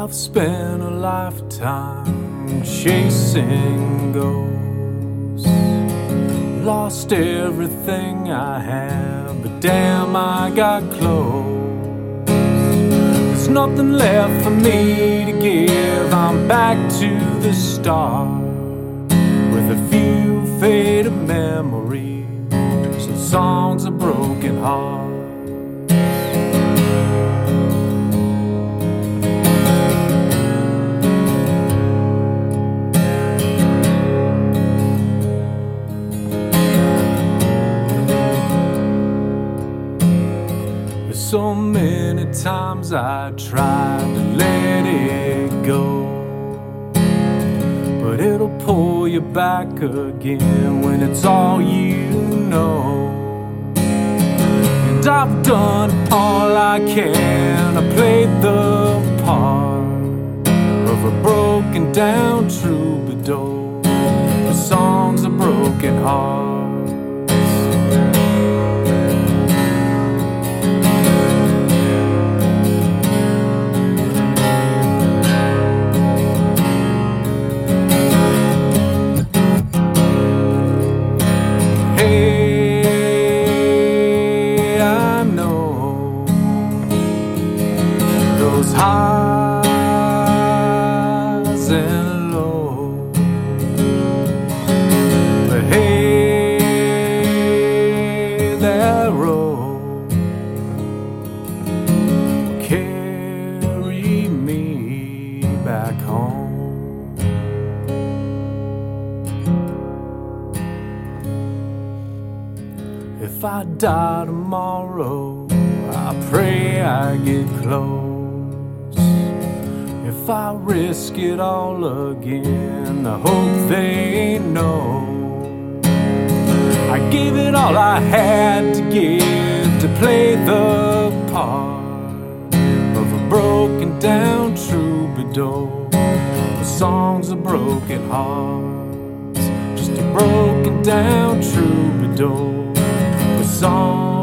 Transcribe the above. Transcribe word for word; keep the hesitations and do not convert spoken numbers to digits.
I've spent a lifetime chasing ghosts, lost everything I had, but damn, I got close. There's nothing left for me to give. I'm back to the start with a few faded memories and songs of broken hearts. So many times I tried to let it go, but it'll pull you back again when it's all you know. And I've done all I can. I played the part of a broken down troubadour with songs of broken hearts. Those highs and lows, but hey, that road carry me back home. If I die tomorrow, I pray I get close. If I risk it all again, I hope they know I gave it all I had to give to play the part of a broken down troubadour with songs of broken hearts. Just a broken down troubadour with songs